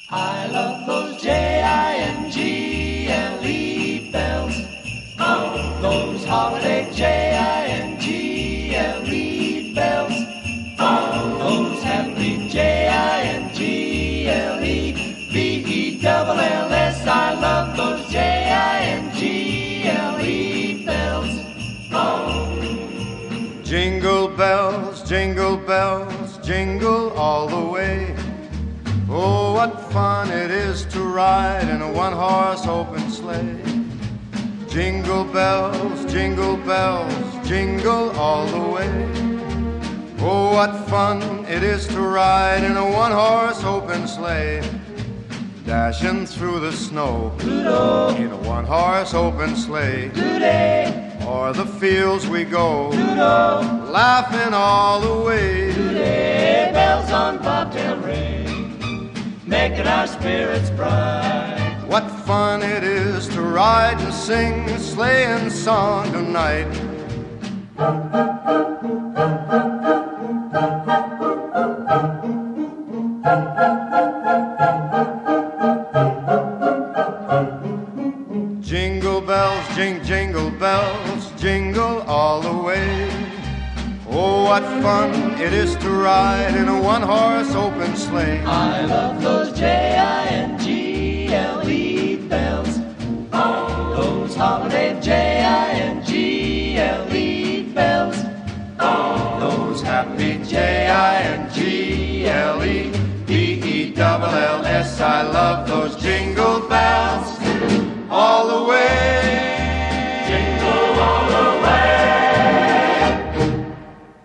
I love those Jingle bells. Oh, those holiday Jingle bells. Oh, those happy Jingle bells. I love those Jingle bells. Oh. Jingle bells, jingle all the way. Oh, what fun it is to ride in a one-horse open sleigh. Jingle bells, jingle all the way. Oh, what fun it is to ride in a one-horse open sleigh. Dashing through the snow Doodle. in a one-horse open sleigh. Today, O'er the fields we go, doodle, laughing all the way. today, bells on bobtail ring, making our spirits bright. What fun it is to ride and sing a sleighing song tonight. Jingle bells, jingle bells, jingle all the way. Oh, what fun it is to ride in a one-horse open sleigh. I love those Jingle bells. Oh, those holiday Jingle bells. Oh, Those happy Jingle bells. I love those jingle bells.